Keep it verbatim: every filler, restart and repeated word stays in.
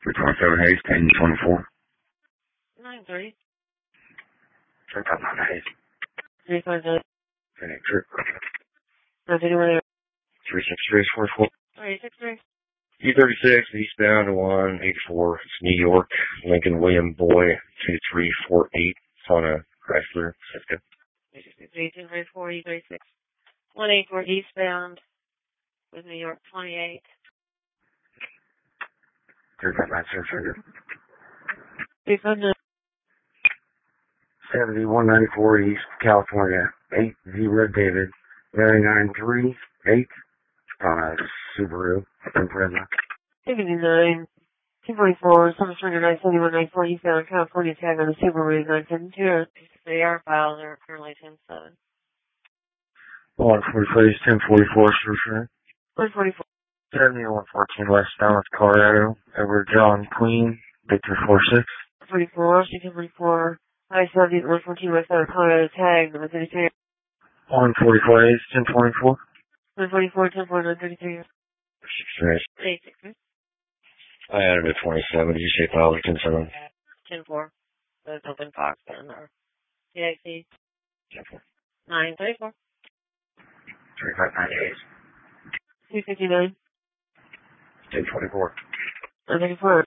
three twenty-seven Hayes, ten twenty-four. nine three. three five nine Hayes. three five nine. ten eight three. nine thirty-one. three six three forty-four. three six three. E thirty-six, eastbound to one eighty-four. It's New York, Lincoln William Boy, two three four eight. It's on a Chrysler, Sitka. three two three four E thirty-six. one eighty-four eastbound with New York twenty-eight. three five nine six hundred. three five nine. seventy-one ninety-four East, California, eight zero David, nine nine three eight. On a Subaru, Impreza. seventy-nine. two forty-four, seven twenty-nine, seventy-one ninety-four eastbound, California tag on the Subaru nine seventy-two. They are files are currently ten seven. one forty-four East, ten forty-four, Sure. one forty-four. seventy-one fourteen West, Falmouth, Colorado. Over John Queen, Victor four six. forty-four, ten forty-four. I seventy, one fourteen West, Falmouth, Colorado tag, number thirty-three. one forty-four East, ten twenty-four. one forty-four, ten forty-nine, thirty-three. six three. eight six three. I added a twenty-seven. Did you say files are ten seven? ten four. That's open Fox and our T X C. ten four. nine thirty-four. three five nine Hayes. two fifty-nine. ten twenty-four. nine thirty-four.